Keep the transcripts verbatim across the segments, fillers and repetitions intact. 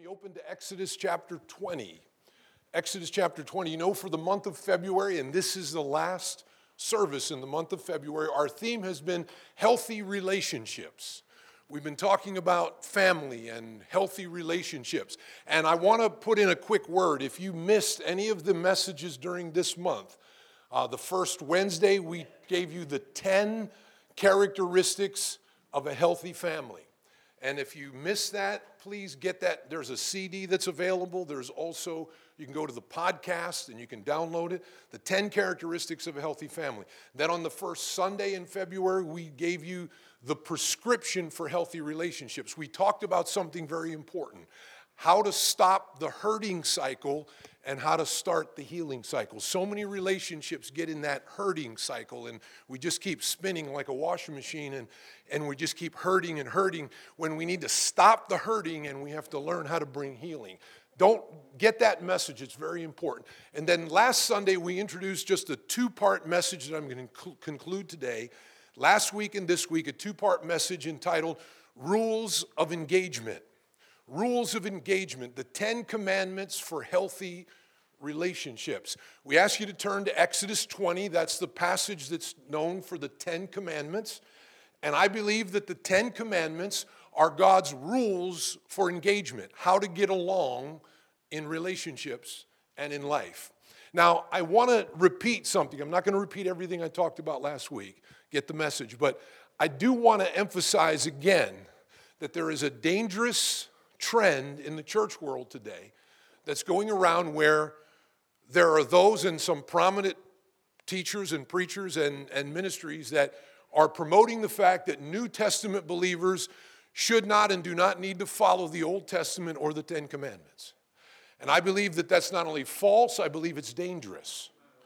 me open to Exodus chapter twenty. Exodus chapter twenty. You know, for the month of February, and this is the last service in the month of February, our theme has been healthy relationships. We've been talking about family and healthy relationships. And I want to put in a quick word. If you missed any of the messages during this month, uh, the first Wednesday we gave you the ten characteristics of a healthy family. And if you missed that, please get that. There's a C D that's available. There's also, you can go to the podcast and you can download it. The ten characteristics of a healthy family. Then on the first Sunday in February, we gave you the prescription for healthy relationships. We talked about something very important. How to stop the hurting cycle and how to start the healing cycle. So many relationships get in that hurting cycle and we just keep spinning like a washing machine and, and we just keep hurting and hurting when we need to stop the hurting and we have to learn how to bring healing. Don't get that message. It's very important. And then last Sunday we introduced just a two-part message that I'm going to conclude today. Last week and this week, a two-part message entitled Rules of Engagement. Rules of engagement, the Ten Commandments for healthy relationships. We ask you to turn to Exodus twenty. That's the passage that's known for the Ten Commandments. And I believe that the Ten Commandments are God's rules for engagement, how to get along in relationships and in life. Now, I want to repeat something. I'm not going to repeat everything I talked about last week. Get the message. But I do want to emphasize again that there is a dangerous trend in the church world today that's going around where there are those and some prominent teachers and preachers and, and ministries that are promoting the fact that New Testament believers should not and do not need to follow the Old Testament or the Ten Commandments. And I believe that that's not only false, I believe it's dangerous.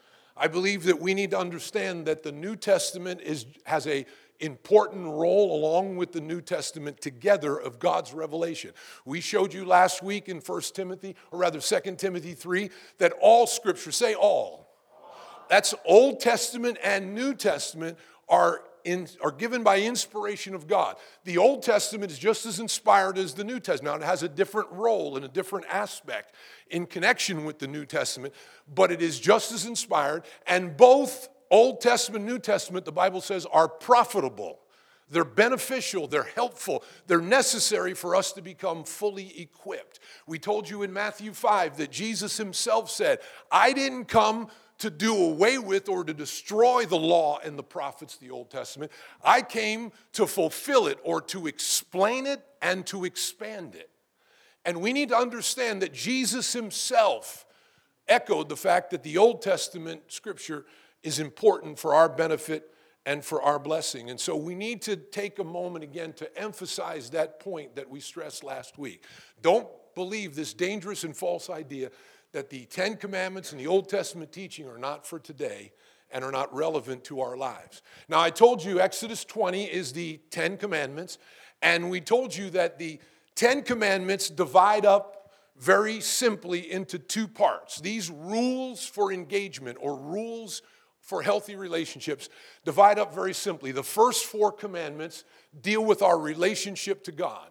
I believe that we need to understand that the New Testament is has a important role along with the New Testament together of God's revelation. We showed you last week in First Timothy, or rather Second Timothy three, that all Scripture, say all, that's Old Testament and New Testament are in, are given by inspiration of God. The Old Testament is just as inspired as the New Testament. Now, it has a different role and a different aspect in connection with the New Testament, but it is just as inspired, and both Old Testament, New Testament, the Bible says, are profitable. They're beneficial, they're helpful, they're necessary for us to become fully equipped. We told you in Matthew five that Jesus himself said, I didn't come to do away with or to destroy the law and the prophets, the Old Testament. I came to fulfill it or to explain it and to expand it. And we need to understand that Jesus himself echoed the fact that the Old Testament Scripture is important for our benefit and for our blessing. And so we need to take a moment again to emphasize that point that we stressed last week. Don't believe this dangerous and false idea that the Ten Commandments and the Old Testament teaching are not for today and are not relevant to our lives. Now, I told you Exodus twenty is the Ten Commandments, and we told you that the Ten Commandments divide up very simply into two parts. These rules for engagement or rules for healthy relationships divide up very simply. The first four commandments deal with our relationship to God.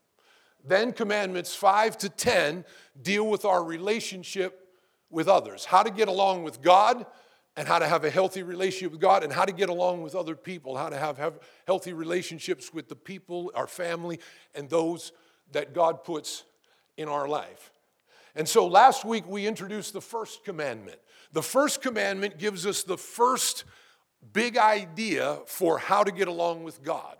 Then commandments five to ten deal with our relationship with others. How to get along with God and how to have a healthy relationship with God and how to get along with other people, how to have, have healthy relationships with the people, our family, and those that God puts in our life. And so last week we introduced the first commandment. The first commandment gives us the first big idea for how to get along with God.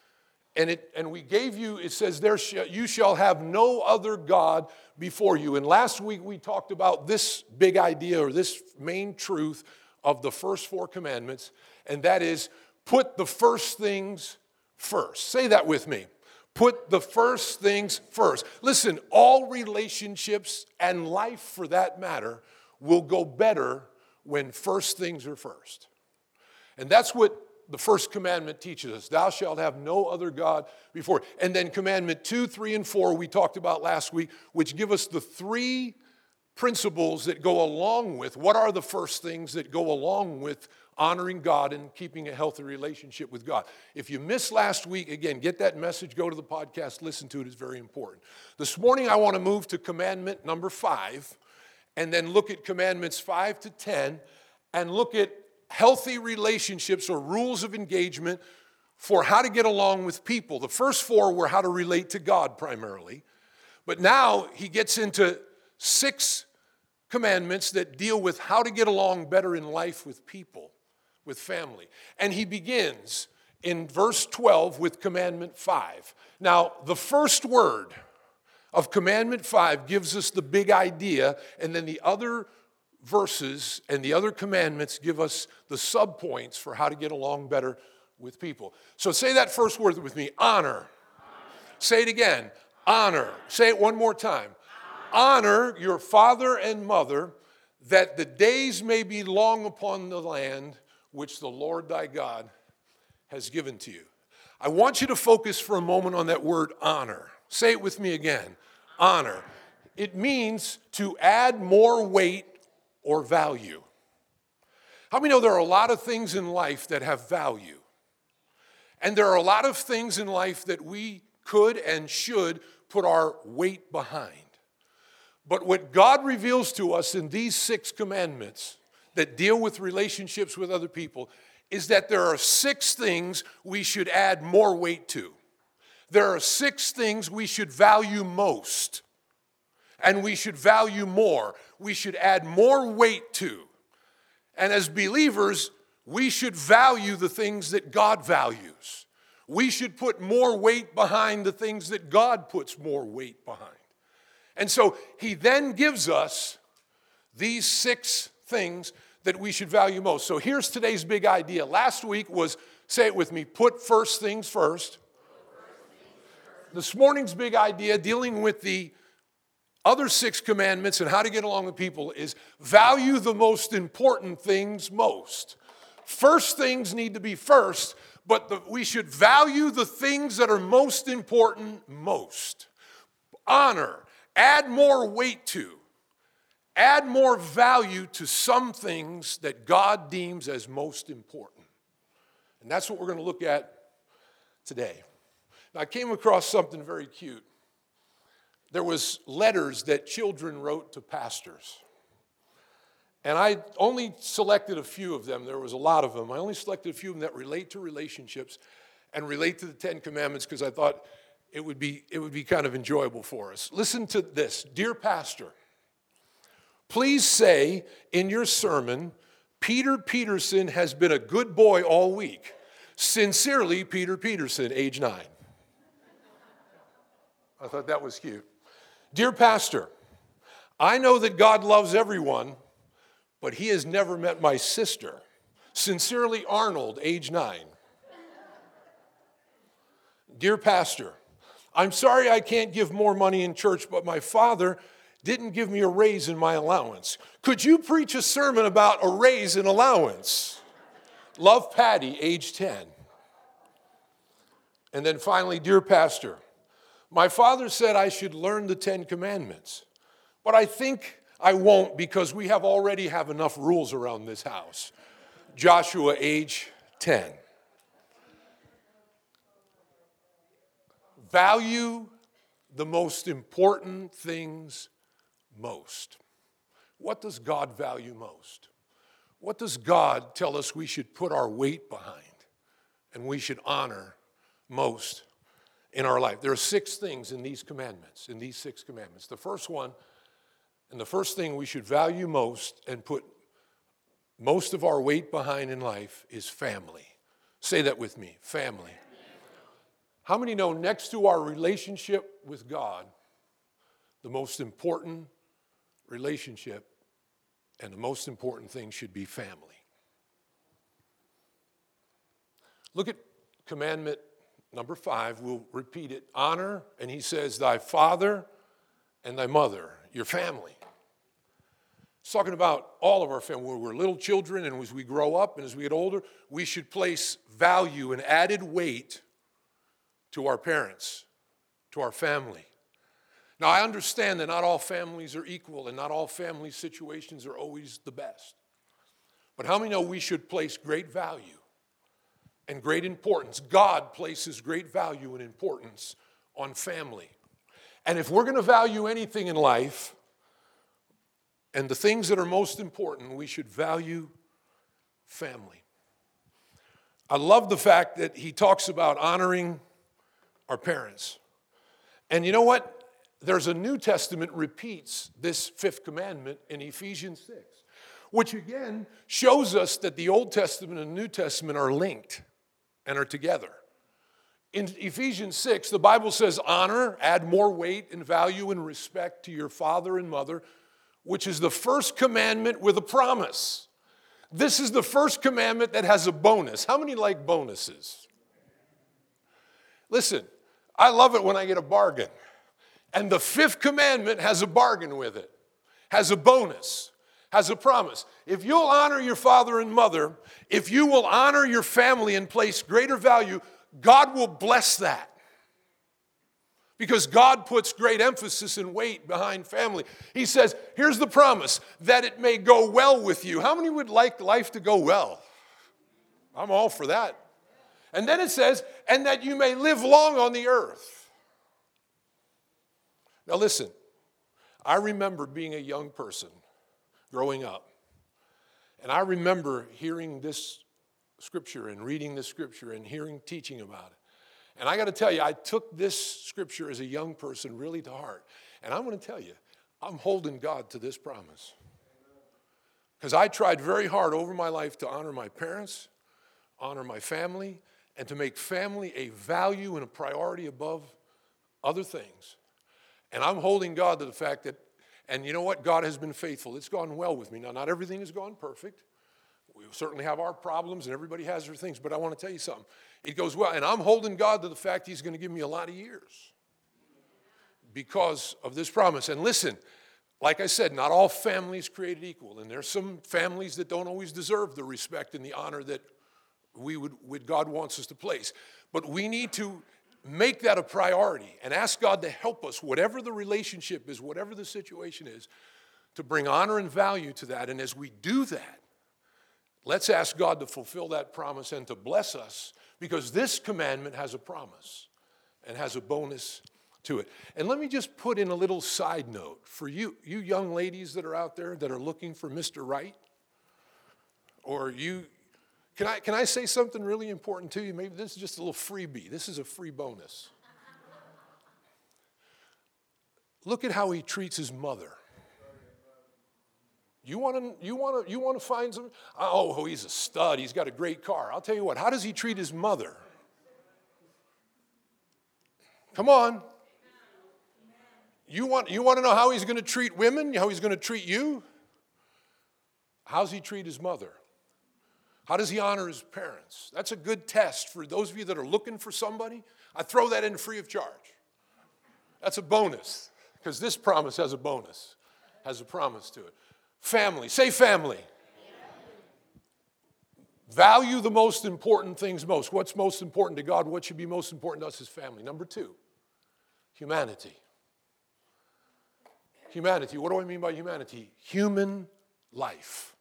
And it and we gave you, it says, there sh- you shall have no other God before you. And last week we talked about this big idea or this main truth of the first four commandments, and that is put the first things first. Say that with me. Put the first things first. Listen, all relationships and life for that matter will go better when first things are first. And that's what the first commandment teaches us. Thou shalt have no other God before. And then commandment two, three, and four we talked about last week, which give us the three principles that go along with, what are the first things that go along with honoring God and keeping a healthy relationship with God. If you missed last week, again, get that message, go to the podcast, listen to it. It's very important. This morning I want to move to commandment number five and then look at commandments five to ten and look at healthy relationships or rules of engagement for how to get along with people. The first four were how to relate to God primarily. But now he gets into six commandments that deal with how to get along better in life with people, with family. And he begins in verse twelve with commandment five. Now, the first word of commandment five gives us the big idea, and then the other verses and the other commandments give us the subpoints for how to get along better with people. So say that first word with me, honor. Honor. Say it again, honor. Say it one more time. Honor. Honor your father and mother, that the days may be long upon the land which the Lord thy God has given to you. I want you to focus for a moment on that word honor. Say it with me again, honor. It means to add more weight or value. How many know there are a lot of things in life that have value? And there are a lot of things in life that we could and should put our weight behind. But what God reveals to us in these six commandments that deal with relationships with other people is that there are six things we should add more weight to. There are six things we should value most, and we should value more. We should add more weight to. And as believers, we should value the things that God values. We should put more weight behind the things that God puts more weight behind. And so he then gives us these six things that we should value most. So here's today's big idea. Last week was, say it with me, put first things first. This morning's big idea, dealing with the other six commandments and how to get along with people, is value the most important things most. First things need to be first, but the, we should value the things that are most important most. Honor, add more weight to, add more value to some things that God deems as most important. And that's what we're going to look at today. Now, I came across something very cute. There was letters that children wrote to pastors. And I only selected a few of them. There was a lot of them. I only selected a few of them that relate to relationships and relate to the Ten Commandments because I thought it would be, it would be kind of enjoyable for us. Listen to this. Dear Pastor, please say in your sermon, Peter Peterson has been a good boy all week. Sincerely, Peter Peterson, age nine. I thought that was cute. Dear Pastor, I know that God loves everyone, but he has never met my sister. Sincerely, Arnold, age nine. Dear Pastor, I'm sorry I can't give more money in church, but my father didn't give me a raise in my allowance. Could you preach a sermon about a raise in allowance? Love, Patty, age ten. And then finally, dear Pastor, my father said I should learn the Ten Commandments, but I think I won't because we have already have enough rules around this house. Joshua, age ten. Value the most important things most. What does God value most? What does God tell us we should put our weight behind and we should honor most in our life? There are six things in these commandments, in these six commandments. The first one, and the first thing we should value most and put most of our weight behind in life is family. Say that with me, family. How many know next to our relationship with God, the most important relationship and the most important thing should be family? Look at commandment number five. We'll repeat it. Honor, and he says, thy father and thy mother, your family. It's talking about all of our family. When we're little children and as we grow up and as we get older, we should place value and added weight to our parents, to our family. Now, I understand that not all families are equal and not all family situations are always the best. But how many know we should place great value and great importance? God places great value and importance on family. And if we're going to value anything in life, and the things that are most important, we should value family. I love the fact that he talks about honoring our parents. And you know what? There's a New Testament repeats this fifth commandment in Ephesians six, which again shows us that the Old Testament and the New Testament are linked and are together. In Ephesians six, the Bible says, honor, add more weight and value and respect to your father and mother, which is the first commandment with a promise. This is the first commandment that has a bonus. How many like bonuses? Listen, I love it when I get a bargain. And the fifth commandment has a bargain with it, has a bonus, has a promise. If you'll honor your father and mother, if you will honor your family and place greater value, God will bless that. Because God puts great emphasis and weight behind family. He says, here's the promise, that it may go well with you. How many would like life to go well? I'm all for that. And then it says, and that you may live long on the earth. Now listen, I remember being a young person growing up. And I remember hearing this scripture and reading this scripture and hearing teaching about it. And I got to tell you, I took this scripture as a young person really to heart. And I'm going to tell you, I'm holding God to this promise. Because I tried very hard over my life to honor my parents, honor my family, and to make family a value and a priority above other things. And I'm holding God to the fact that, and you know what? God has been faithful. It's gone well with me. Now, not everything has gone perfect. We certainly have our problems, and everybody has their things. But I want to tell you something. It goes well. And I'm holding God to the fact he's going to give me a lot of years because of this promise. And listen, like I said, not all families created equal. And there's some families that don't always deserve the respect and the honor that we would, would God wants us to place. But we need to make that a priority and ask God to help us, whatever the relationship is, whatever the situation is, to bring honor and value to that. And as we do that, let's ask God to fulfill that promise and to bless us, because this commandment has a promise and has a bonus to it. And let me just put in a little side note for you, you young ladies that are out there that are looking for Mister Right, or you, can I, can I say something really important to you? Maybe this is just a little freebie. This is a free bonus. Look at how he treats his mother. You want to you want to you want to find some, oh, oh, he's a stud. He's got a great car. I'll tell you what. How does he treat his mother? Come on. You want you want to know how he's going to treat women? How he's going to treat you? How's he treat his mother? How does he honor his parents? That's a good test for those of you that are looking for somebody. I throw that in free of charge. That's a bonus, because this promise has a bonus, has a promise to it. Family. Say family. Value the most important things most. What's most important to God? What should be most important to us is family. Number two, humanity. Humanity. What do I mean by humanity? Human life.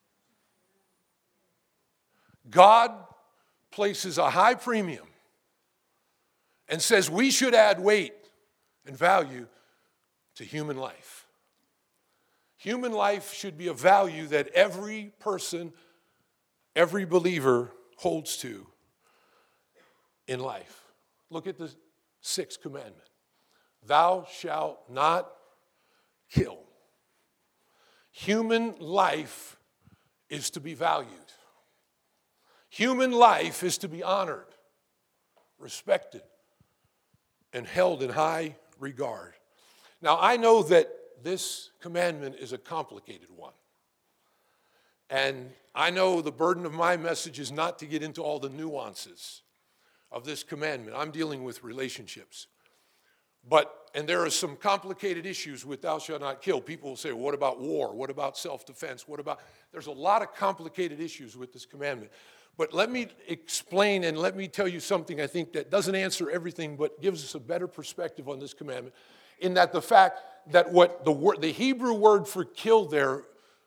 God places a high premium and says we should add weight and value to human life. Human life should be a value that every person, every believer holds to in life. Look at the sixth commandment. Thou shalt not kill. Human life is to be valued. Human life is to be honored, respected, and held in high regard. Now, I know that this commandment is a complicated one. And I know the burden of my message is not to get into all the nuances of this commandment. I'm dealing with relationships. But, and there are some complicated issues with thou shalt not kill. People will say, well, what about war? What about self-defense? What about, there's a lot of complicated issues with this commandment. But let me explain and let me tell you something I think that doesn't answer everything, but gives us a better perspective on this commandment. In that the fact that what the word, the Hebrew word for kill there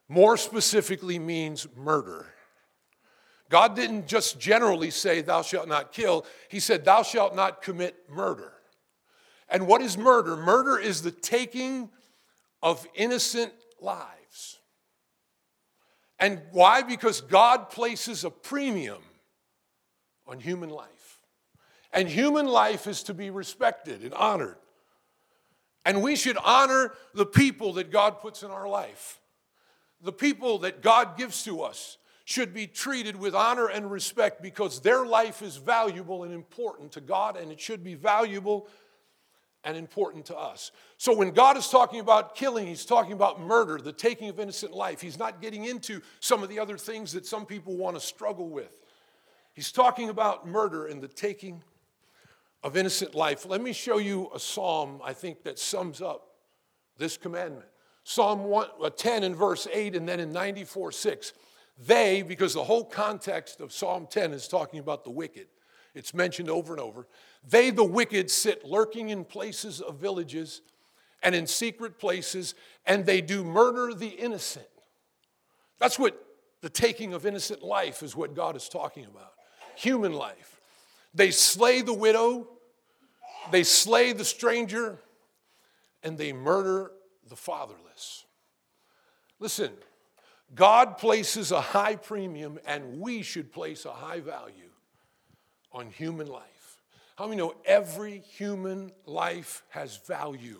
more specifically means murder. God didn't just generally say, thou shalt not kill. He said, thou shalt not commit murder. And what is murder? Murder is the taking of innocent lives. And why? Because God places a premium on human life. And human life is to be respected and honored. And we should honor the people that God puts in our life. The people that God gives to us should be treated with honor and respect because their life is valuable and important to God, and it should be valuable and important to us. So when God is talking about killing, he's talking about murder, the taking of innocent life. He's not getting into some of the other things that some people want to struggle with. He's talking about murder and the taking of innocent life. Let me show you a psalm, I think, that sums up this commandment. Psalm one, uh, ten in verse eight, and then in ninety-four six. They, because the whole context of Psalm ten is talking about the wicked. It's mentioned over and over. They, the wicked, sit lurking in places of villages and in secret places, and they do murder the innocent. That's what the taking of innocent life is what God is talking about. Human life. They slay the widow, they slay the stranger, and they murder the fatherless. Listen, God places a high premium, and we should place a high value on human life. How many know every human life has value?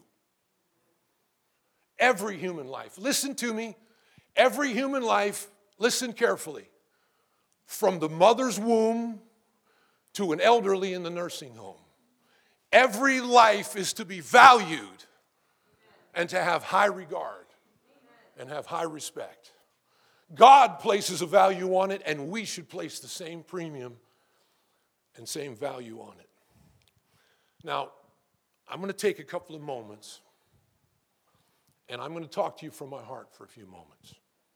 Every human life. Listen to me. Every human life, listen carefully, from the mother's womb to an elderly in the nursing home. Every life is to be valued and to have high regard and have high respect. God places a value on it, and we should place the same premium and same value on it. Now, I'm going to take a couple of moments, and I'm going to talk to you from my heart for a few moments.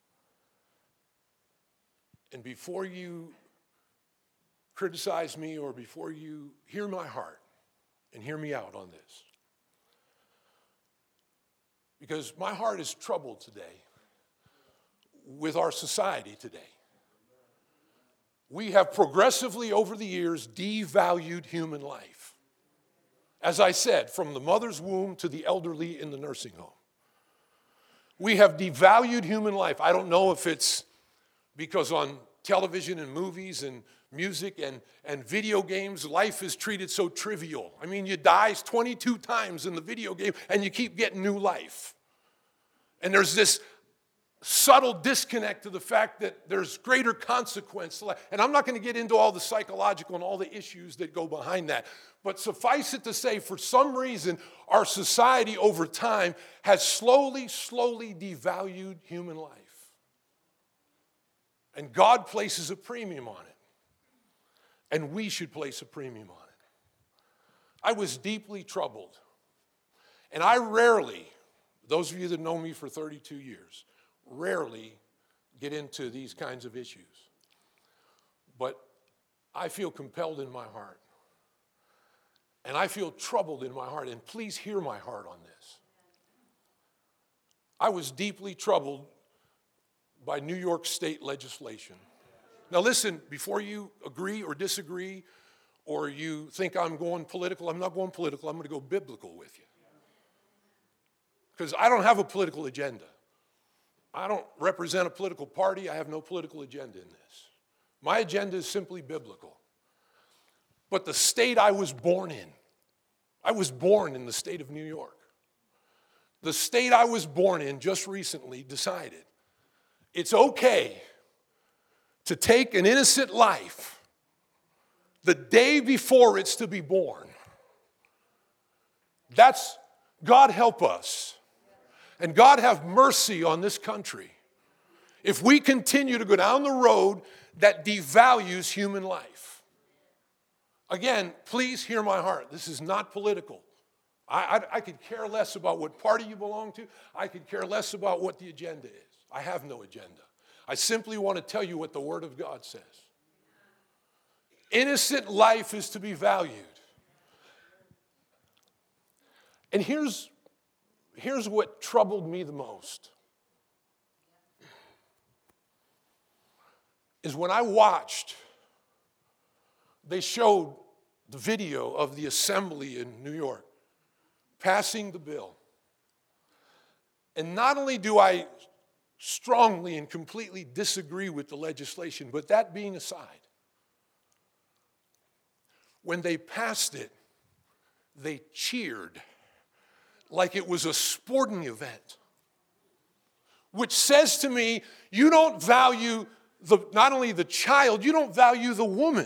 And before you criticize me or before you hear my heart and hear me out on this, because my heart is troubled today with our society today. We have progressively over the years devalued human life. As I said, from the mother's womb to the elderly in the nursing home. We have devalued human life. I don't know if it's because on television and movies and music and, and video games, life is treated so trivial. I mean, you die twenty-two times in the video game and you keep getting new life. And there's this subtle disconnect to the fact that there's greater consequence to life. And I'm not going to get into all the psychological and all the issues that go behind that. But suffice it to say, for some reason, our society over time has slowly, slowly devalued human life. And God places a premium on it. And we should place a premium on it. I was deeply troubled. And I rarely, those of you that know me for thirty-two years, rarely get into these kinds of issues. But I feel compelled in my heart. And I feel troubled in my heart. And please hear my heart on this. I was deeply troubled by New York state legislation. Now listen, before you agree or disagree, or you think I'm going political, I'm not going political, I'm going to go biblical with you. Because I don't have a political agenda. I don't represent a political party. I have no political agenda in this. My agenda is simply biblical. But the state I was born in, I was born in the state of New York. The state I was born in just recently decided it's okay to take an innocent life the day before it's to be born. That's, God help us. And God have mercy on this country if we continue to go down the road that devalues human life. Again, please hear my heart. This is not political. I, I, I could care less about what party you belong to. I could care less about what the agenda is. I have no agenda. I simply want to tell you what the Word of God says. Innocent life is to be valued. And here's Here's what troubled me the most. is when I watched, they showed the video of the assembly in New York passing the bill. And not only do I strongly and completely disagree with the legislation, but that being aside, when they passed it, they cheered like it was a sporting event, which says to me, you don't value the, not only the child, you don't value the woman.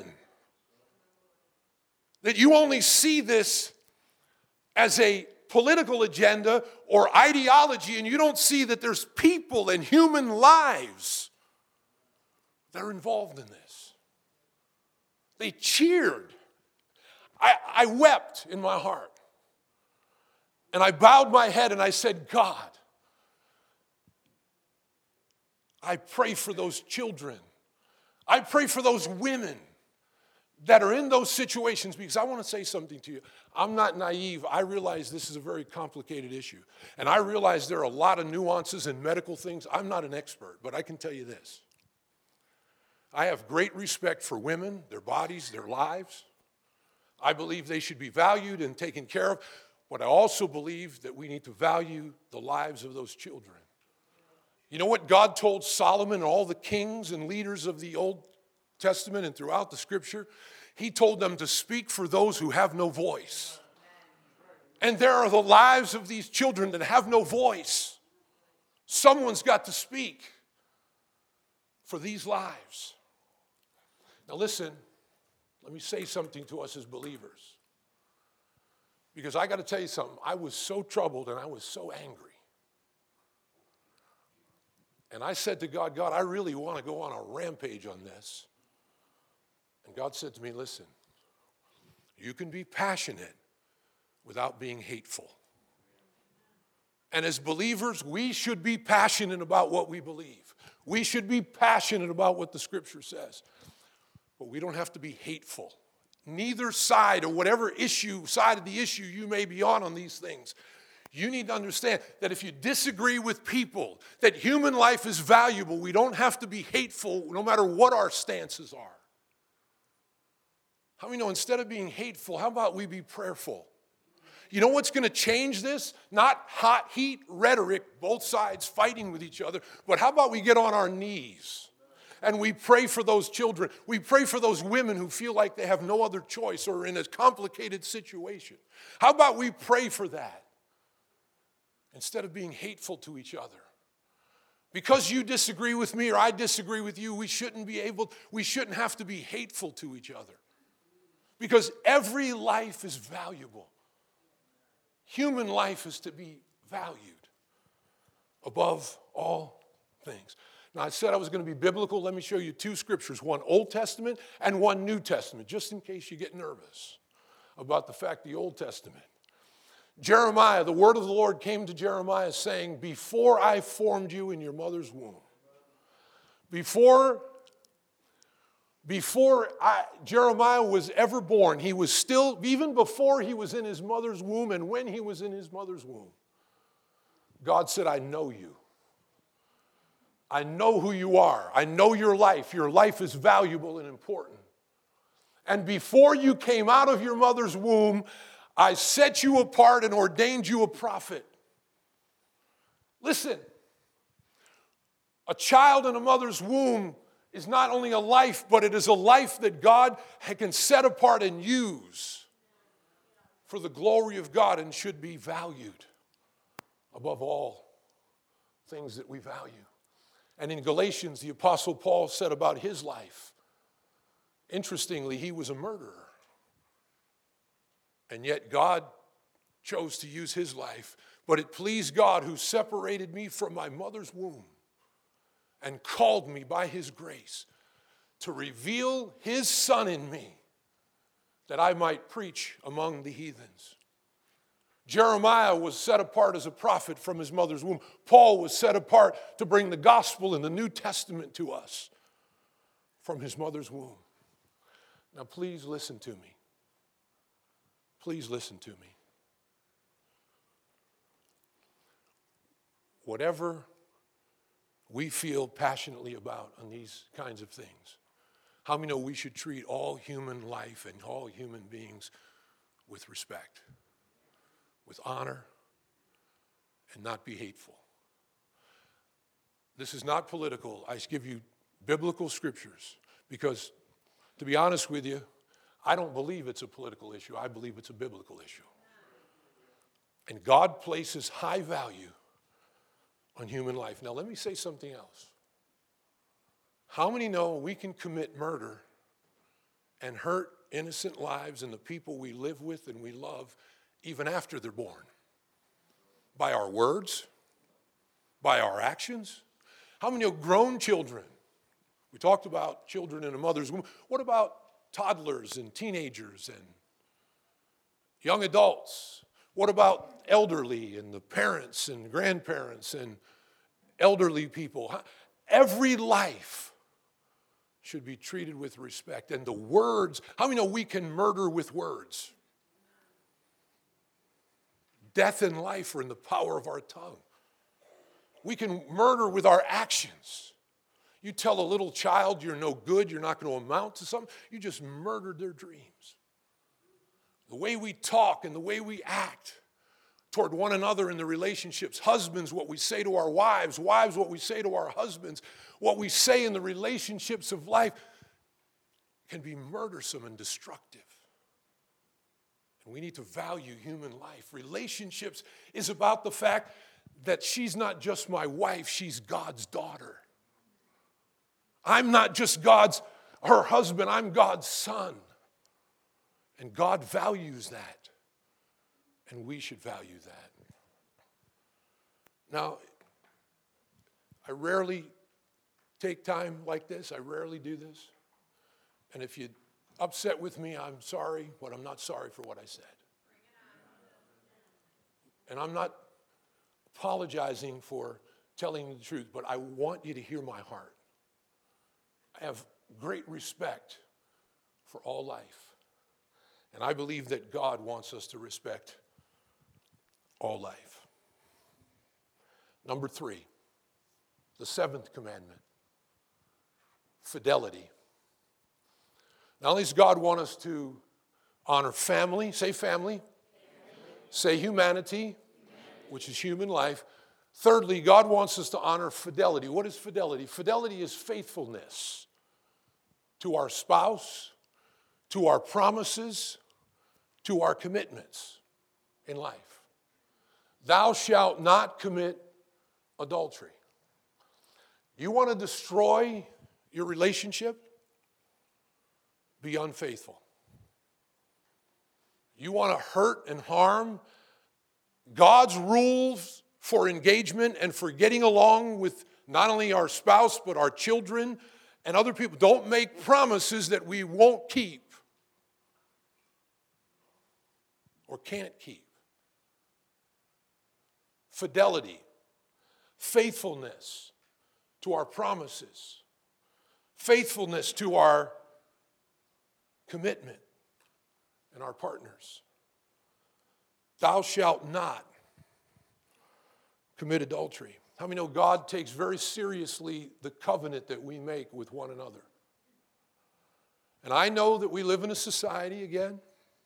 That you only see this as a political agenda or ideology, and you don't see that there's people and human lives that are involved in this. They cheered. I, I wept in my heart. And I bowed my head and I said, God, I pray for those children. I pray for those women that are in those situations, because I want to say something to you. I'm not naive. I realize this is a very complicated issue. And I realize there are a lot of nuances in medical things. I'm not an expert, but I can tell you this. I have great respect for women, their bodies, their lives. I believe they should be valued and taken care of, but I also believe that we need to value the lives of those children. You know what God told Solomon and all the kings and leaders of the Old Testament and throughout the Scripture? He told them to speak for those who have no voice. And there are the lives of these children that have no voice. Someone's got to speak for these lives. Now listen, let me say something to us as believers. Because I got to tell you something. I was so troubled and I was so angry. And I said to God, God, I really want to go on a rampage on this. And God said to me, listen, you can be passionate without being hateful. And as believers, we should be passionate about what we believe. We should be passionate about what the Scripture says. But we don't have to be hateful. Neither side, or whatever issue, side of the issue you may be on on these things, you need to understand that if you disagree with people, that human life is valuable. We don't have to be hateful no matter what our stances are. How many know instead of being hateful, how about we be prayerful? You know what's going to change this? Not hot heat rhetoric, both sides fighting with each other, but how about we get on our knees and we pray for those children. We pray for those women who feel like they have no other choice or are in a complicated situation. How about we pray for that instead of being hateful to each other? Because you disagree with me or I disagree with you, we shouldn't be able, we shouldn't have to be hateful to each other. Because every life is valuable. Human life is to be valued above all things. Now, I said I was going to be biblical. Let me show you two scriptures, one Old Testament and one New Testament, just in case you get nervous about the fact the Old Testament. Jeremiah, the word of the Lord came to Jeremiah saying, before I formed you in your mother's womb, before Before I, Jeremiah was ever born, he was still, even before he was in his mother's womb and when he was in his mother's womb, God said, I know you. I know who you are. I know your life. Your life is valuable and important. And before you came out of your mother's womb, I set you apart and ordained you a prophet. Listen, a child in a mother's womb is not only a life, but it is a life that God can set apart and use for the glory of God and should be valued above all things that we value. And in Galatians, the Apostle Paul said about his life, interestingly, he was a murderer. And yet God chose to use his life. But it pleased God who separated me from my mother's womb and called me by his grace to reveal his Son in me that I might preach among the heathens. Jeremiah was set apart as a prophet from his mother's womb. Paul was set apart to bring the gospel in the New Testament to us from his mother's womb. Now please listen to me. Please listen to me. Whatever we feel passionately about on these kinds of things. How many know we should treat all human life and all human beings with respect, with honor, and not be hateful? This is not political. I give you biblical scriptures because, to be honest with you, I don't believe it's a political issue. I believe it's a biblical issue. And God places high value on human life. Now, let me say something else. How many know we can commit murder and hurt innocent lives and the people we live with and we love even after they're born? By our words, by our actions. How many know grown children? We talked about children in a mother's womb. What about toddlers and teenagers and young adults? What about elderly and the parents and grandparents and elderly people? Every life should be treated with respect. And the words, how many know we can murder with words? Death and life are in the power of our tongue. We can murder with our actions. You tell a little child you're no good, you're not going to amount to something, you just murdered their dreams. The way we talk and the way we act toward one another in the relationships, husbands, what we say to our wives, wives, what we say to our husbands, what we say in the relationships of life can be murdersome and destructive. And we need to value human life. Relationships is about the fact that she's not just my wife, she's God's daughter. I'm not just God's, her husband, I'm God's son. And God values that. And we should value that. Now, I rarely take time like this. I rarely do this. And if you're upset with me, I'm sorry, but I'm not sorry for what I said. And I'm not apologizing for telling the truth, but I want you to hear my heart. I have great respect for all life. And I believe that God wants us to respect all life. Number three, the seventh commandment, fidelity. Not only does God want us to honor family, say family, family. Say humanity, humanity, which is human life. Thirdly, God wants us to honor fidelity. What is fidelity? Fidelity is faithfulness to our spouse, to our promises, to our commitments in life. Thou shalt not commit adultery. You want to destroy your relationship? Be unfaithful. You want to hurt and harm God's rules for engagement and for getting along with not only our spouse but our children and other people. Don't make promises that we won't keep or can't keep. Fidelity, faithfulness to our promises, faithfulness to our commitment and our partners. Thou shalt not commit adultery. How many know God takes very seriously the covenant that we make with one another? And I know that we live in a society, again,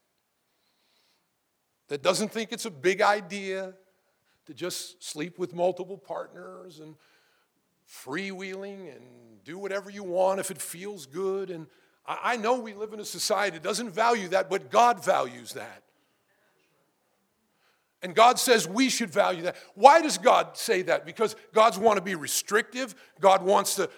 that doesn't think it's a big idea to just sleep with multiple partners and freewheeling and do whatever you want if it feels good. And I know we live in a society that doesn't value that, but God values that. And God says we should value that. Why does God say that? Because God's want to be restrictive. God wants to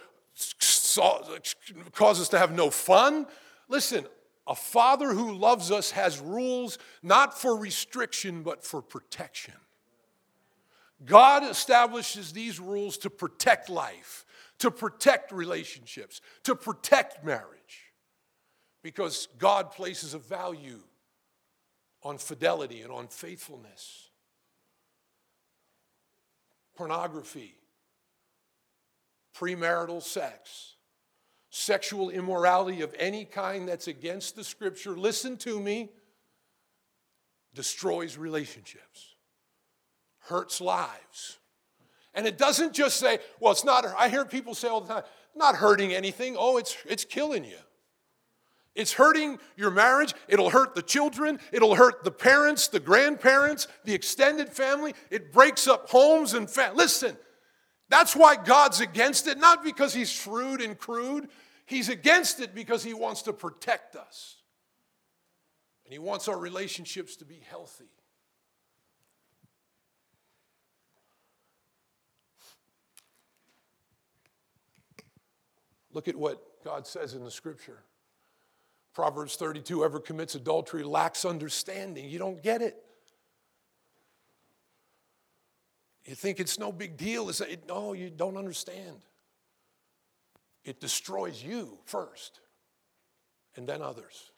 cause us to have no fun. Listen, a father who loves us has rules not for restriction, but for protection. God establishes these rules to protect life, to protect relationships, to protect marriage. Because God places a value on fidelity and on faithfulness. Pornography, premarital sex, sexual immorality of any kind that's against the Scripture, listen to me, destroys relationships, hurts lives, And it doesn't just say, well, it's not, I hear people say all the time, not hurting anything. Oh, it's it's killing you. It's hurting your marriage. It'll hurt the children. It'll hurt the parents, the grandparents, the extended family. It breaks up homes and families. Listen, that's why God's against it, not because he's shrewd and crude. He's against it because he wants to protect us. And he wants our relationships to be healthy. Look at what God says in the scripture. Proverbs thirty-two, whoever commits adultery lacks understanding. You don't get it. You think it's no big deal. It's, it, no, you don't understand. It destroys you first, and then others.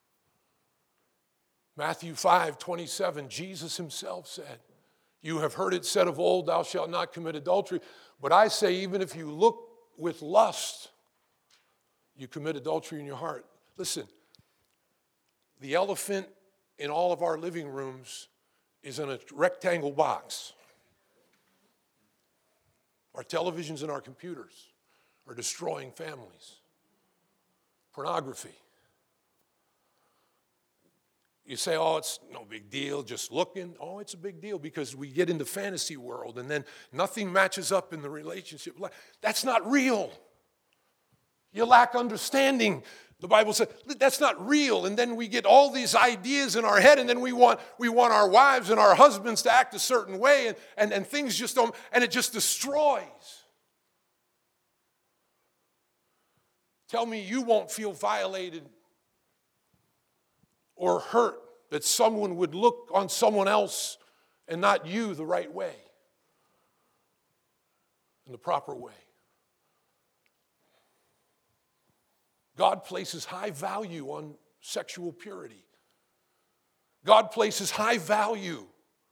Matthew five twenty-seven, Jesus himself said, you have heard it said of old, thou shalt not commit adultery. But I say, even if you look with lust, you commit adultery in your heart. Listen, the elephant in all of our living rooms is in a rectangle box. Our televisions and our computers are destroying families. Pornography. You say, oh, it's no big deal, just looking. Oh, it's a big deal because we get into fantasy world and then nothing matches up in the relationship. That's not real. You lack understanding. The Bible says that's not real. And then we get all these ideas in our head, and then we want we want our wives and our husbands to act a certain way, and, and, and things just don't, and it just destroys. Tell me you won't feel violated or hurt that someone would look on someone else and not you the right way, in the proper way. God places high value on sexual purity. God places high value.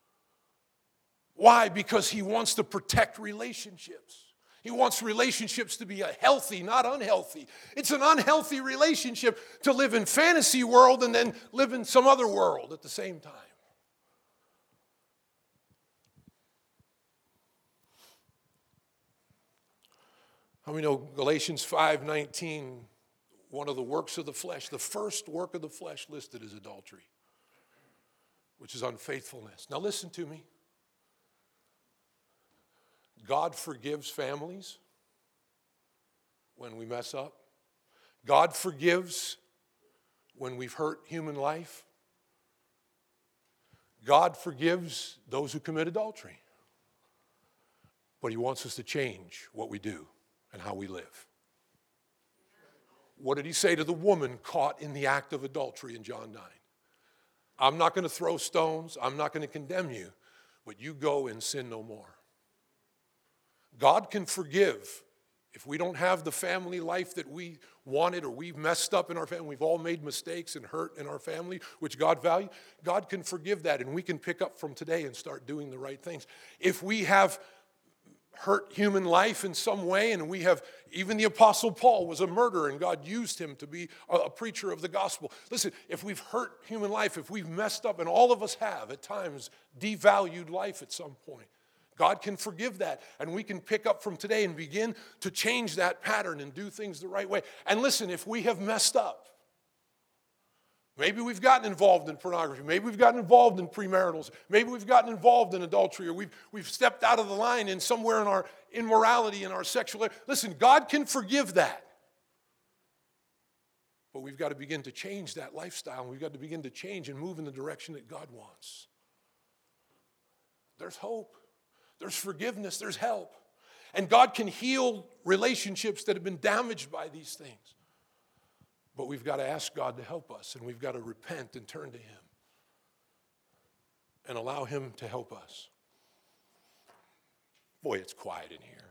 Why? Because he wants to protect relationships. He wants relationships to be healthy, not unhealthy. It's an unhealthy relationship to live in fantasy world and then live in some other world at the same time. How many know Galatians five nineteen, one of the works of the flesh, the first work of the flesh listed is adultery, which is unfaithfulness. Now listen to me. God forgives families when we mess up. God forgives when we've hurt human life. God forgives those who commit adultery. But he wants us to change what we do and how we live. What did he say to the woman caught in the act of adultery in John nine? I'm not going to throw stones. I'm not going to condemn you, but you go and sin no more. God can forgive if we don't have the family life that we wanted, or we've messed up in our family. We've all made mistakes and hurt in our family, which God values. God can forgive that, and we can pick up from today and start doing the right things. If we have hurt human life in some way, and we have, even the Apostle Paul was a murderer, and God used him to be a, a preacher of the gospel. Listen, if we've hurt human life, if we've messed up, and all of us have at times devalued life at some point, God can forgive that, and we can pick up from today and begin to change that pattern and do things the right way. And listen, if we have messed up, maybe we've gotten involved in pornography, maybe we've gotten involved in premaritals, maybe we've gotten involved in adultery, or we've, we've stepped out of the line in somewhere in our immorality, in our sexual life. Listen, God can forgive that. But we've got to begin to change that lifestyle, and we've got to begin to change and move in the direction that God wants. There's hope. There's forgiveness, there's help. And God can heal relationships that have been damaged by these things. But we've got to ask God to help us, and we've got to repent and turn to him and allow him to help us. Boy, it's quiet in here.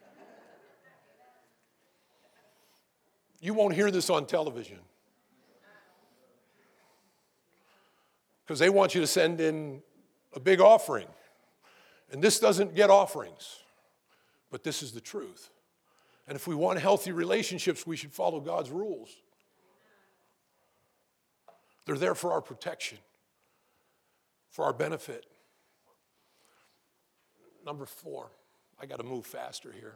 You won't hear this on television because they want you to send in a big offering. And this doesn't get offerings, but this is the truth. And if we want healthy relationships, we should follow God's rules. They're there for our protection, for our benefit. Number four, I got to move faster here.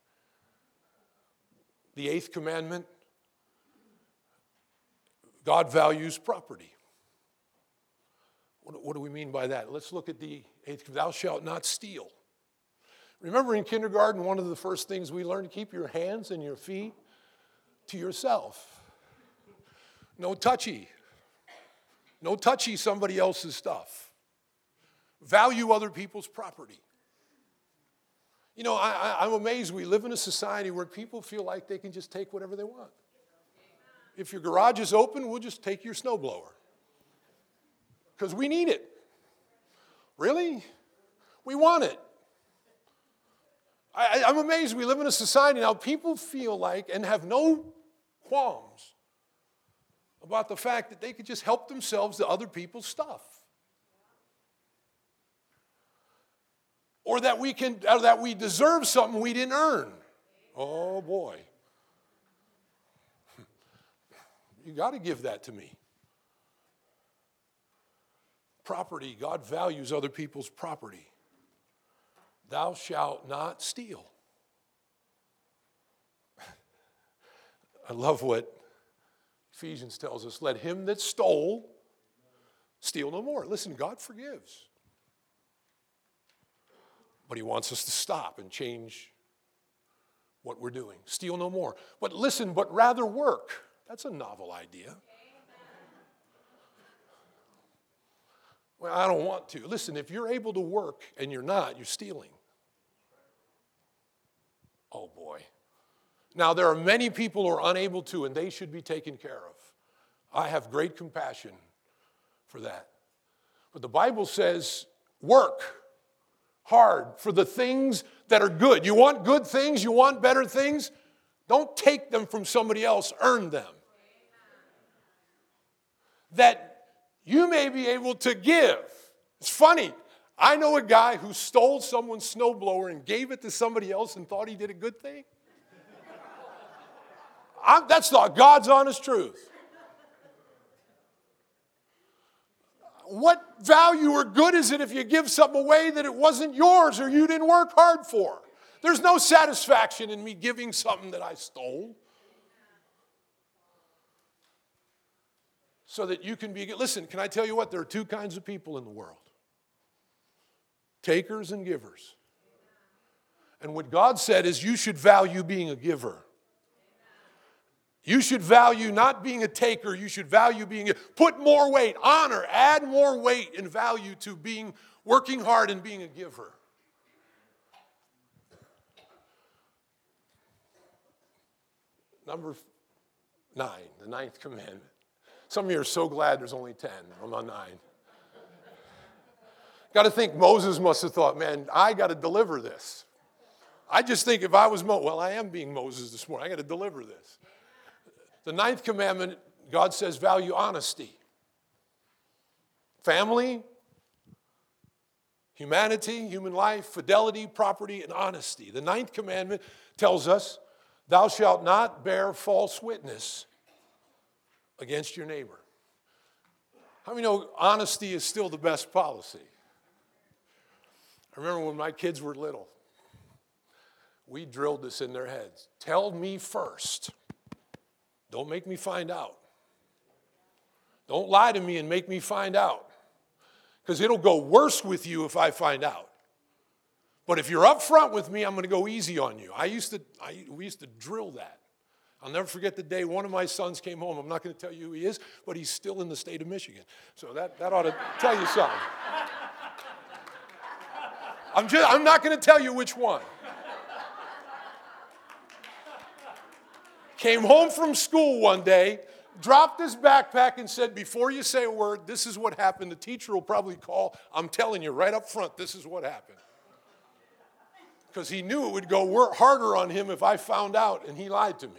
The eighth commandment, God values property. What, what do we mean by that? Let's look at the eighth, thou shalt not steal. Remember in kindergarten, one of the first things we learned, keep your hands and your feet to yourself. No touchy. No touchy somebody else's stuff. Value other people's property. You know, I, I, I'm amazed we live in a society where people feel like they can just take whatever they want. If your garage is open, we'll just take your snowblower. Because we need it. Really? We want it. I, I'm amazed we live in a society now, people feel like and have no qualms about the fact that they could just help themselves to other people's stuff. Or that we can, or that we deserve something we didn't earn. Oh boy. You got to give that to me. Property, God values other people's property. Thou shalt not steal. I love what Ephesians tells us. Let him that stole steal no more. Listen, God forgives. But he wants us to stop and change what we're doing. Steal no more. But listen, but rather work. That's a novel idea. Well, I don't want to. Listen, if you're able to work and you're not, you're stealing. Oh boy. Now, there are many people who are unable to, and they should be taken care of. I have great compassion for that. But the Bible says, work hard for the things that are good. You want good things? You want better things? Don't take them from somebody else. Earn them. That you may be able to give. It's funny. I know a guy who stole someone's snowblower and gave it to somebody else and thought he did a good thing. I'm, that's not God's honest truth. What value or good is it if you give something away that it wasn't yours or you didn't work hard for? There's no satisfaction in me giving something that I stole. So that you can be, listen, can I tell you what? There are two kinds of people in the world. Takers and givers. And what God said is you should value being a giver. You should value not being a taker. You should value being a, put more weight, honor, add more weight and value to being, working hard and being a giver. Number nine, the ninth commandment. Some of you are so glad there's only ten. I'm on nine. Got to think Moses must have thought, man, I got to deliver this. I just think if I was Moses, well, I am being Moses this morning. I got to deliver this. The ninth commandment, God says value honesty. Family, humanity, human life, fidelity, property, and honesty. The ninth commandment tells us, thou shalt not bear false witness against your neighbor. How many know honesty is still the best policy? I remember when my kids were little, we drilled this in their heads. Tell me first. Don't make me find out. Don't lie to me and make me find out. Because it'll go worse with you if I find out. But if you're up front with me, I'm going to go easy on you. I used to, I, we used to drill that. I'll never forget the day one of my sons came home. I'm not going to tell you who he is, but he's still in the state of Michigan. So that, that ought to tell you something. I'm, just, I'm not going to tell you which one. Came home from school one day, dropped his backpack and said, before you say a word, this is what happened. The teacher will probably call. I'm telling you right up front, this is what happened. Because he knew it would go harder on him if I found out, and he lied to me.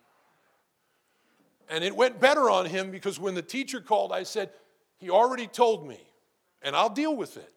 And it went better on him because when the teacher called, I said, he already told me, and I'll deal with it.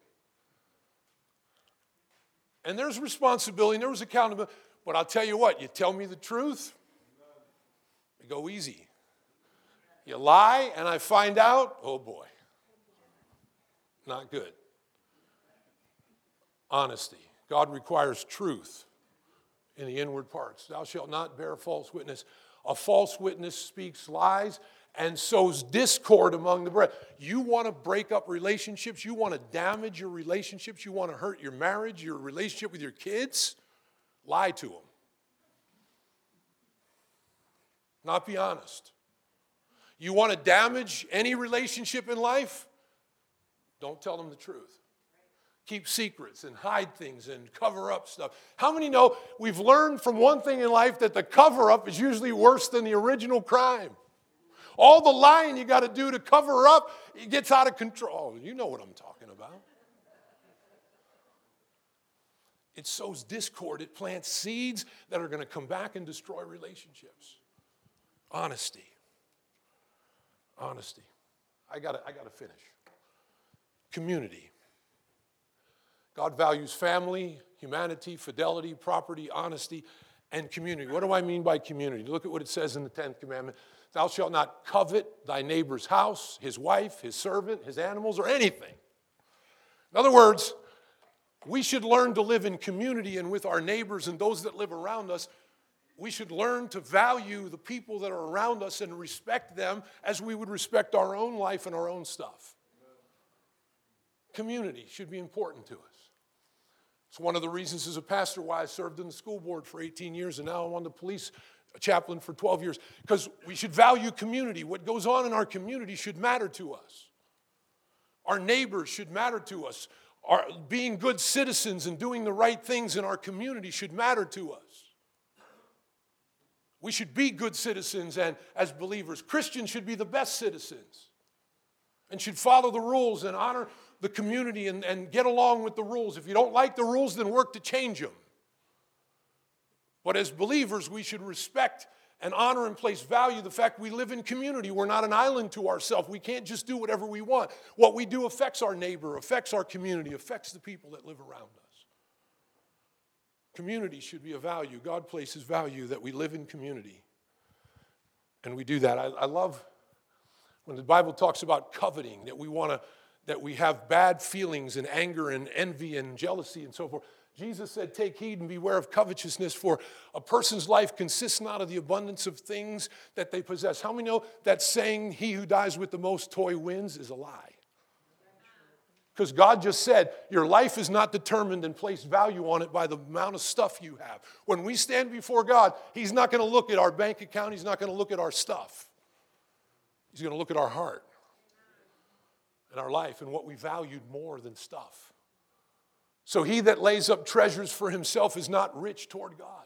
And there's responsibility, and there was accountability. But I'll tell you what, you tell me the truth, you go easy. You lie, and I find out, oh boy, not good. Honesty. God requires truth in the inward parts. Thou shalt not bear false witness. A false witness speaks lies and sows discord among the brethren. You want to break up relationships? You want to damage your relationships? You want to hurt your marriage, your relationship with your kids? Lie to them. Not be honest. You want to damage any relationship in life? Don't tell them the truth. Keep secrets and hide things and cover up stuff. How many know we've learned from one thing in life that the cover up is usually worse than the original crime? All the lying you got to do to cover up, it gets out of control. You know what I'm talking about. It sows discord. It plants seeds that are going to come back and destroy relationships. Honesty. Honesty. I got I got to finish. Community. God values family, humanity, fidelity, property, honesty, and community. What do I mean by community? Look at what it says in the tenth commandment. Thou shalt not covet thy neighbor's house, his wife, his servant, his animals, or anything. In other words, we should learn to live in community and with our neighbors and those that live around us. We should learn to value the people that are around us and respect them as we would respect our own life and our own stuff. Community should be important to us. It's one of the reasons as a pastor why I served in the school board for eighteen years and now I'm on the police chaplain for twelve years. Because we should value community. What goes on in our community should matter to us. Our neighbors should matter to us. Our, being good citizens and doing the right things in our community should matter to us. We should be good citizens, and as believers, Christians should be the best citizens and should follow the rules and honor the community and, and get along with the rules. If you don't like the rules, then work to change them. But as believers, we should respect and honor and place value the fact we live in community. We're not an island to ourselves. We can't just do whatever we want. What we do affects our neighbor, affects our community, affects the people that live around us. Community should be a value. God places value that we live in community. And we do that. I, I love when the Bible talks about coveting, that we want to, that we have bad feelings and anger and envy and jealousy and so forth. Jesus said, take heed and beware of covetousness, for a person's life consists not of the abundance of things that they possess. How many know that saying, he who dies with the most toy wins, is a lie? Because God just said, your life is not determined and place value on it by the amount of stuff you have. When we stand before God, he's not going to look at our bank account. He's not going to look at our stuff. He's going to look at our heart and our life and what we valued more than stuff. So he that lays up treasures for himself is not rich toward God.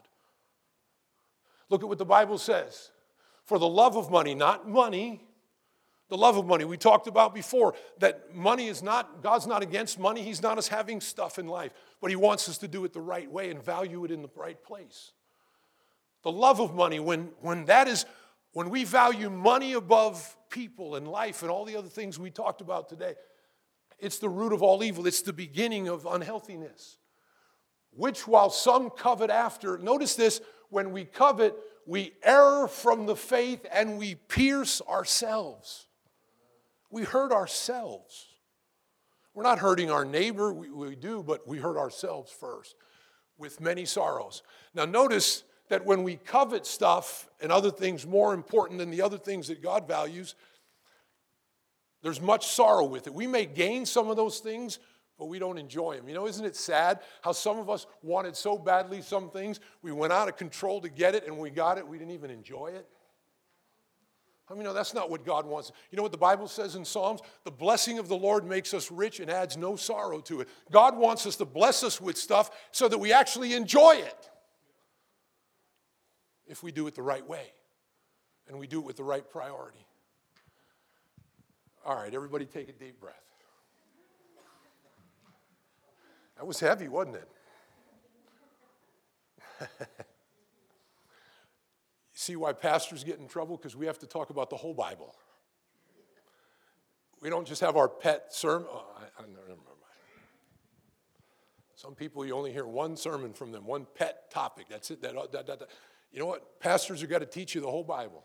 Look at what the Bible says. For the love of money, not money, the love of money. We talked about before that money is not, God's not against money. He's not us having stuff in life. But he wants us to do it the right way and value it in the right place. The love of money, when, when that is, when we value money above people and life and all the other things we talked about today, it's the root of all evil. It's the beginning of unhealthiness. Which while some covet after, notice this, when we covet, we err from the faith and we pierce ourselves. We hurt ourselves. We're not hurting our neighbor, we, we do, but we hurt ourselves first with many sorrows. Now notice that when we covet stuff and other things more important than the other things that God values, there's much sorrow with it. We may gain some of those things, but we don't enjoy them. You know, isn't it sad how some of us wanted so badly some things, we went out of control to get it, and when we got it, we didn't even enjoy it? I mean, no, that's not what God wants. You know what the Bible says in Psalms? The blessing of the Lord makes us rich and adds no sorrow to it. God wants us to bless us with stuff so that we actually enjoy it. If we do it the right way and we do it with the right priority. All right, everybody take a deep breath. That was heavy, wasn't it? See why pastors get in trouble? Because we have to talk about the whole Bible. We don't just have our pet sermon. Oh, I, I never mind. Some people, you only hear one sermon from them, one pet topic. That's it. That, that, that, that. You know what? Pastors have got to teach you the whole Bible.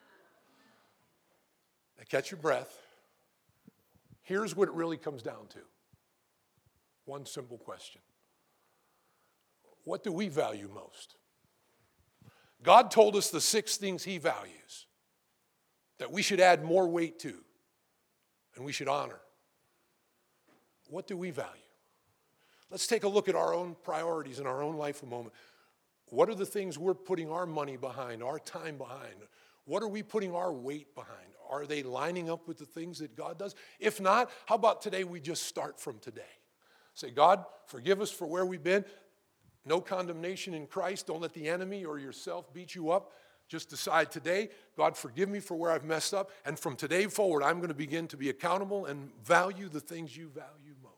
Now catch your breath. Here's what it really comes down to. One simple question. What do we value most? God told us the six things he values that we should add more weight to and we should honor. What do we value? Let's take a look at our own priorities in our own life a moment. What are the things we're putting our money behind, our time behind? What are we putting our weight behind? Are they lining up with the things that God does? If not, how about today we just start from today? Say, God, forgive us for where we've been. No condemnation in Christ. Don't let the enemy or yourself beat you up. Just decide today, God, forgive me for where I've messed up. And from today forward, I'm going to begin to be accountable and value the things you value most.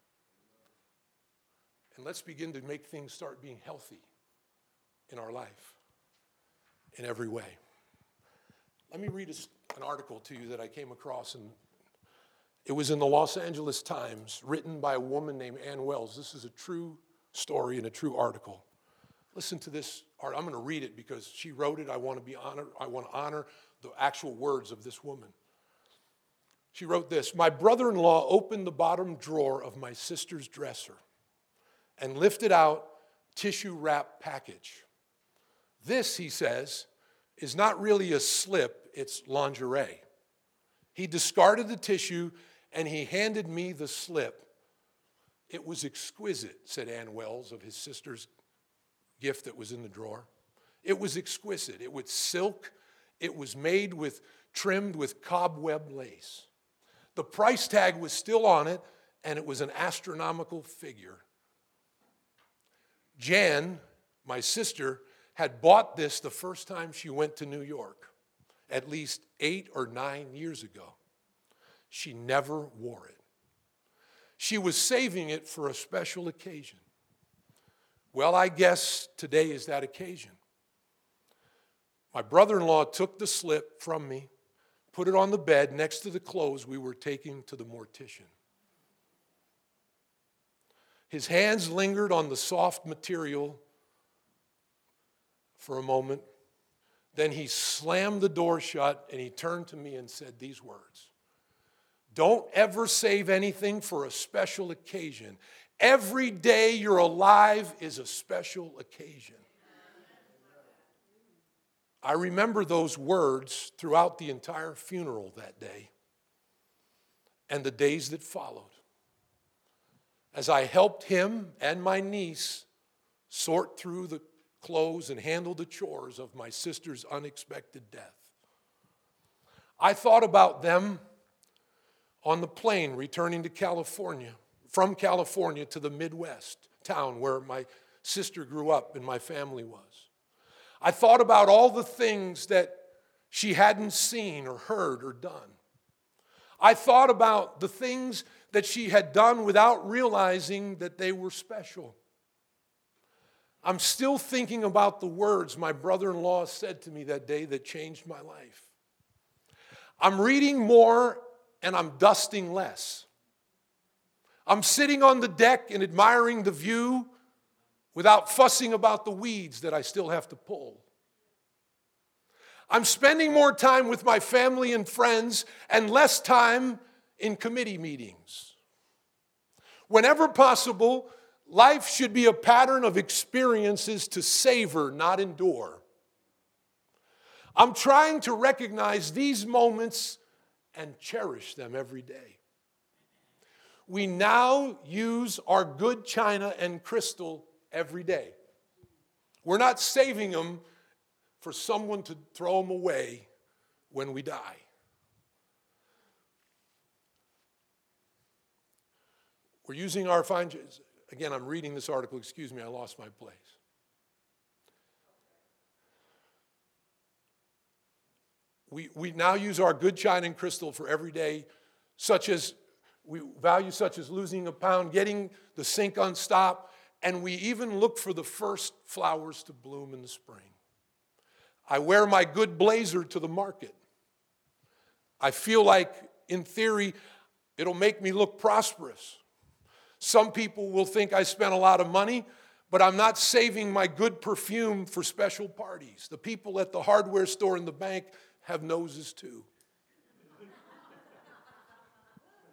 And let's begin to make things start being healthy in our life in every way. Let me read a, an article to you that I came across, and it was in the Los Angeles Times, written by a woman named Ann Wells. This is a true story and a true article. Listen to this art. I'm going to read it because she wrote it. I want to be honored. I want to honor the actual words of this woman. She wrote this: "My brother-in-law opened the bottom drawer of my sister's dresser and lifted out tissue wrap package. This," he says, "is not really a slip, it's lingerie. He discarded the tissue and he handed me the slip. It was exquisite," said Ann Wells of his sister's gift that was in the drawer. "It was exquisite. It was silk. It was made with, trimmed with cobweb lace. The price tag was still on it, and it was an astronomical figure. Jan, my sister, had bought this the first time she went to New York, at least eight or nine years ago. She never wore it. She was saving it for a special occasion. Well, I guess today is that occasion. My brother-in-law took the slip from me, put it on the bed next to the clothes we were taking to the mortician. His hands lingered on the soft material for a moment. Then he slammed the door shut and he turned to me and said these words: 'Don't ever save anything for a special occasion. Every day you're alive is a special occasion.' I remember those words throughout the entire funeral that day and the days that followed, as I helped him and my niece sort through the clothes and handle the chores of my sister's unexpected death. I thought about them on the plane returning to California, from California to the Midwest town where my sister grew up and my family was. I thought about all the things that she hadn't seen or heard or done. I thought about the things that she had done without realizing that they were special. I'm still thinking about the words my brother-in-law said to me that day that changed my life. I'm reading more and I'm dusting less. I'm sitting on the deck and admiring the view without fussing about the weeds that I still have to pull. I'm spending more time with my family and friends and less time in committee meetings. Whenever possible, life should be a pattern of experiences to savor, not endure. I'm trying to recognize these moments and cherish them every day. We now use our good china and crystal every day. We're not saving them for someone to throw them away when we die. We're using our fine... Again, I'm reading this article. Excuse me, I lost my place. We, we now use our good china and crystal for every day, such as we value such as losing a pound, getting the sink unstopped, and we even look for the first flowers to bloom in the spring. I wear my good blazer to the market. I feel like, in theory, it'll make me look prosperous. Some people will think I spent a lot of money, but I'm not saving my good perfume for special parties. The people at the hardware store and the bank have noses too.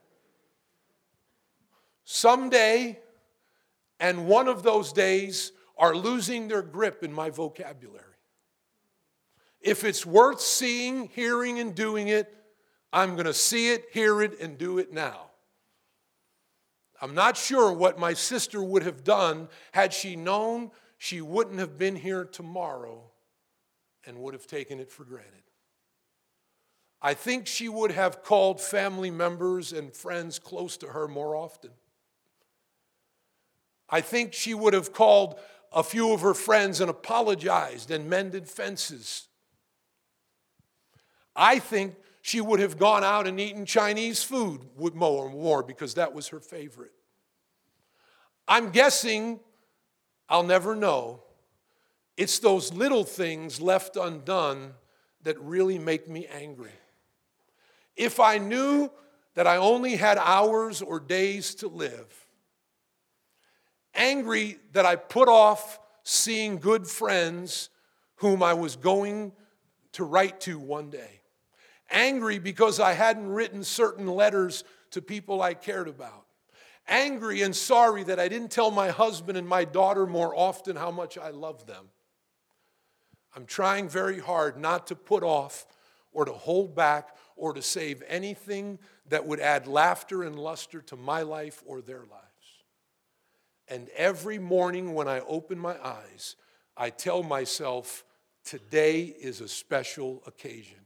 Someday, and one of those days, are losing their grip in my vocabulary. If it's worth seeing, hearing, and doing it, I'm going to see it, hear it, and do it now. I'm not sure what my sister would have done had she known she wouldn't have been here tomorrow and would have taken it for granted. I think she would have called family members and friends close to her more often. I think she would have called a few of her friends and apologized and mended fences. I think she would have gone out and eaten Chinese food with more and more because that was her favorite. I'm guessing, I'll never know, it's those little things left undone that really make me angry. If I knew that I only had hours or days to live, angry that I put off seeing good friends whom I was going to write to one day, angry because I hadn't written certain letters to people I cared about, angry and sorry that I didn't tell my husband and my daughter more often how much I love them. I'm trying very hard not to put off or to hold back or to save anything that would add laughter and luster to my life or their lives. And every morning when I open my eyes, I tell myself, today is a special occasion.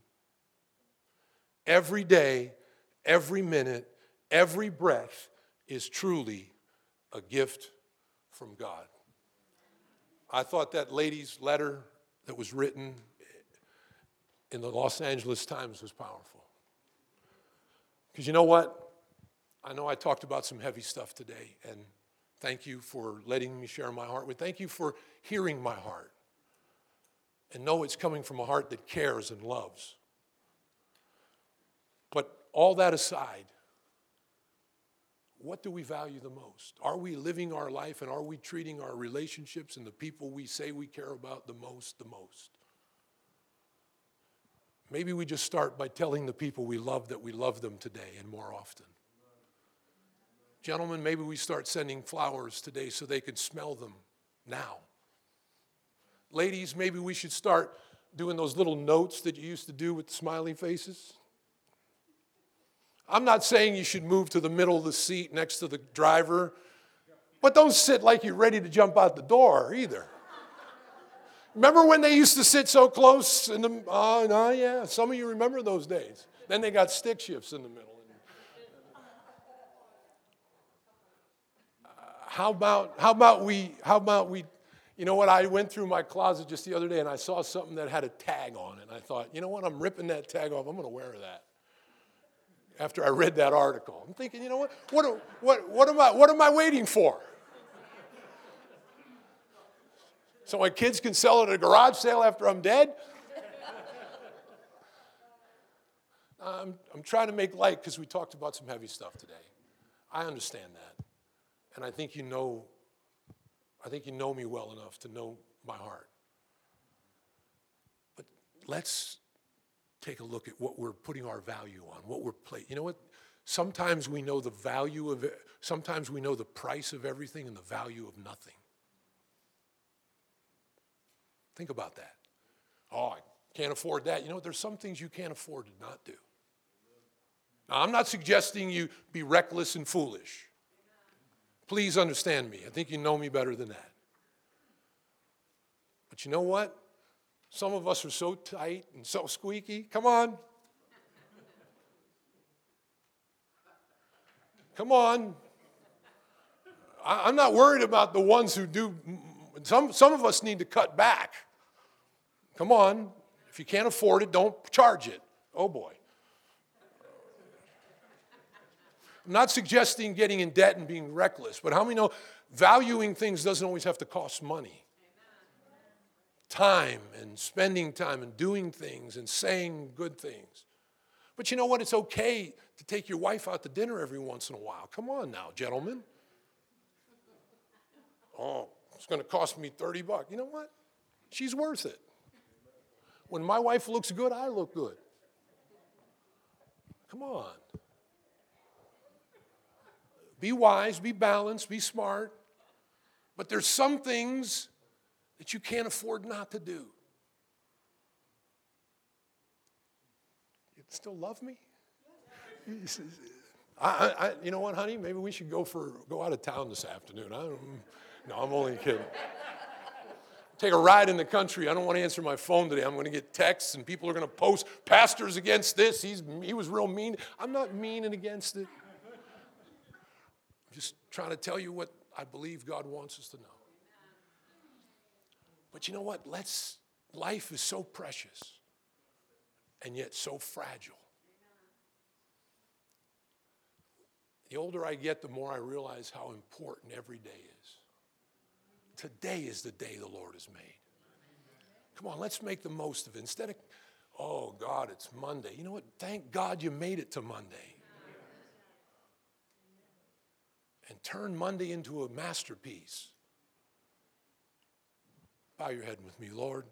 Every day, every minute, every breath is truly a gift from God. I thought that lady's letter that was written in the Los Angeles Times was powerful. Because you know what? I know I talked about some heavy stuff today, and thank you for letting me share my heart with. Thank you for hearing my heart. And know it's coming from a heart that cares and loves. But all that aside, what do we value the most? Are we living our life and are we treating our relationships and the people we say we care about the most, the most? Maybe we just start by telling the people we love that we love them today and more often. Gentlemen, maybe we start sending flowers today so they can smell them now. Ladies, maybe we should start doing those little notes that you used to do with smiley faces. I'm not saying you should move to the middle of the seat next to the driver, but don't sit like you're ready to jump out the door either. Remember when they used to sit so close in the, oh, no, yeah, some of you remember those days. Then they got stick shifts in the middle. Uh, how about, how about we, how about we, you know what, I went through my closet just the other day and I saw something that had a tag on it. And I thought, you know what, I'm ripping that tag off, I'm going to wear that. After I read that article, I'm thinking, you know what, what, what, what, am, I, what am I waiting for? So my kids can sell it at a garage sale after I'm dead? I'm, I'm trying to make light because we talked about some heavy stuff today. I understand that. And I think you know, I think you know me well enough to know my heart. But let's take a look at what we're putting our value on, what we're playing. You know what? Sometimes we know the value of it. Sometimes we know the price of everything and the value of nothing. Think about that. Oh, I can't afford that. You know, there's some things you can't afford to not do. Now, I'm not suggesting you be reckless and foolish. Please understand me. I think you know me better than that. But you know what? Some of us are so tight and so squeaky. Come on. Come on. I, I'm not worried about the ones who do. Some, some of us need to cut back. Come on. If you can't afford it, don't charge it. Oh, boy. I'm not suggesting getting in debt and being reckless, but how many know valuing things doesn't always have to cost money? Time and spending time and doing things and saying good things. But you know what? It's okay to take your wife out to dinner every once in a while. Come on now, gentlemen. Oh, it's going to cost me thirty bucks. You know what? She's worth it. When my wife looks good, I look good. Come on. Be wise, be balanced, be smart. But there's some things that you can't afford not to do. You still love me? I, I, you know what, honey? Maybe we should go for go out of town this afternoon. I don't, no, I'm only kidding. Take a ride in the country. I don't want to answer my phone today. I'm going to get texts, and people are going to post, "Pastor's against this. He's he was real mean." I'm not mean and against it. I'm just trying to tell you what I believe God wants us to know. But you know what? Let's. Life is so precious, and yet so fragile. The older I get, the more I realize how important every day is. Today is the day the Lord has made. Come on, let's make the most of it. Instead of, oh, God, it's Monday. You know what? Thank God you made it to Monday. And turn Monday into a masterpiece. Bow your head with me, Lord.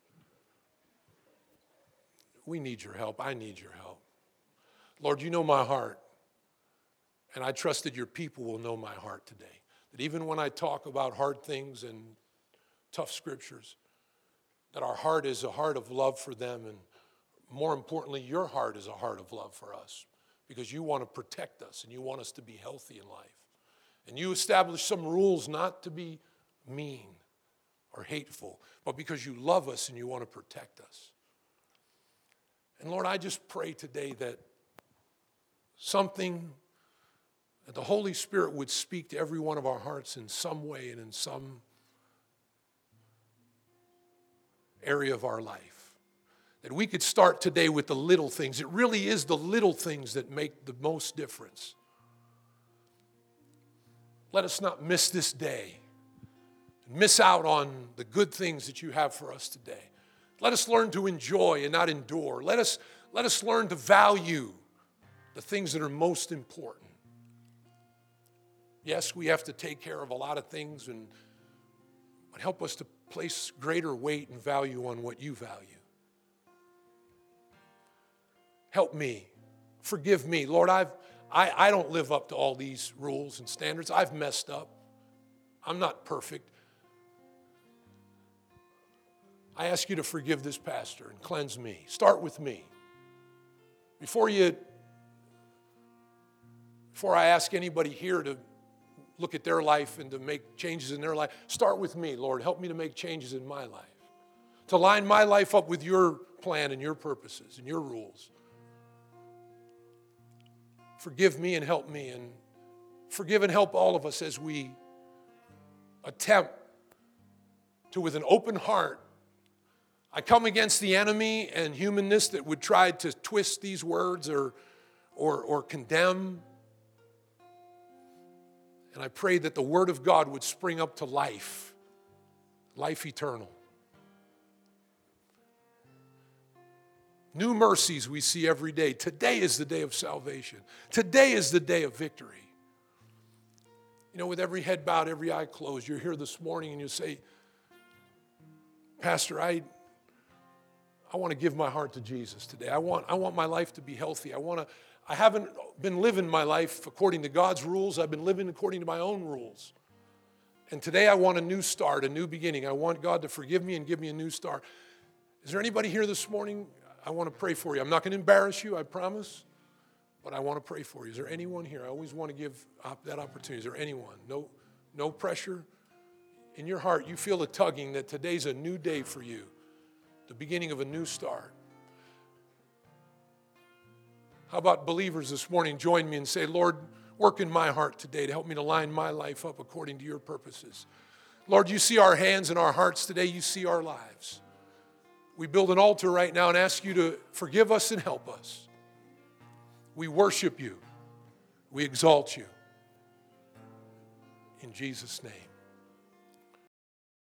We need your help. I need your help. Lord, you know my heart. And I trust that your people will know my heart today. That even when I talk about hard things and tough scriptures, that our heart is a heart of love for them. And more importantly, your heart is a heart of love for us. Because you want to protect us and you want us to be healthy in life. And you establish some rules not to be mean or hateful, but because you love us and you want to protect us. And Lord, I just pray today that something, that the Holy Spirit would speak to every one of our hearts in some way and in some area of our life. That we could start today with the little things. It really is the little things that make the most difference. Let us not miss this day. Miss out on the good things that you have for us today. Let us learn to enjoy and not endure. Let us, let us learn to value the things that are most important. Yes, we have to take care of a lot of things, and but help us to place greater weight and value on what you value. Help me. Forgive me. Lord, I've, I, I don't live up to all these rules and standards. I've messed up. I'm not perfect. I ask you to forgive this pastor and cleanse me. Start with me. Before you, before I ask anybody here to look at their life and to make changes in their life, start with me, Lord. Help me to make changes in my life. To line my life up with your plan and your purposes and your rules. Forgive me and help me, and forgive and help all of us as we attempt to, with an open heart, I come against the enemy and humanness that would try to twist these words or, or, or condemn. And I pray that the word of God would spring up to life, life eternal. New mercies we see every day. Today is the day of salvation. Today is the day of victory. You know, with every head bowed, every eye closed, you're here this morning and you say, Pastor, I, I want to give my heart to Jesus today. I want, I want my life to be healthy. I want to, I haven't been living my life according to God's rules. I've been living according to my own rules. And today I want a new start, a new beginning. I want God to forgive me and give me a new start. Is there anybody here this morning? I want to pray for you. I'm not going to embarrass you, I promise, but I want to pray for you. Is there anyone here? I always want to give op- that opportunity. Is there anyone? No, no pressure. In your heart, you feel a tugging that today's a new day for you, the beginning of a new start. How about believers this morning join me and say, Lord, work in my heart today to help me to line my life up according to your purposes. Lord, you see our hands and our hearts today. You see our lives. We build an altar right now and ask you to forgive us and help us. We worship you. We exalt you. In Jesus' name.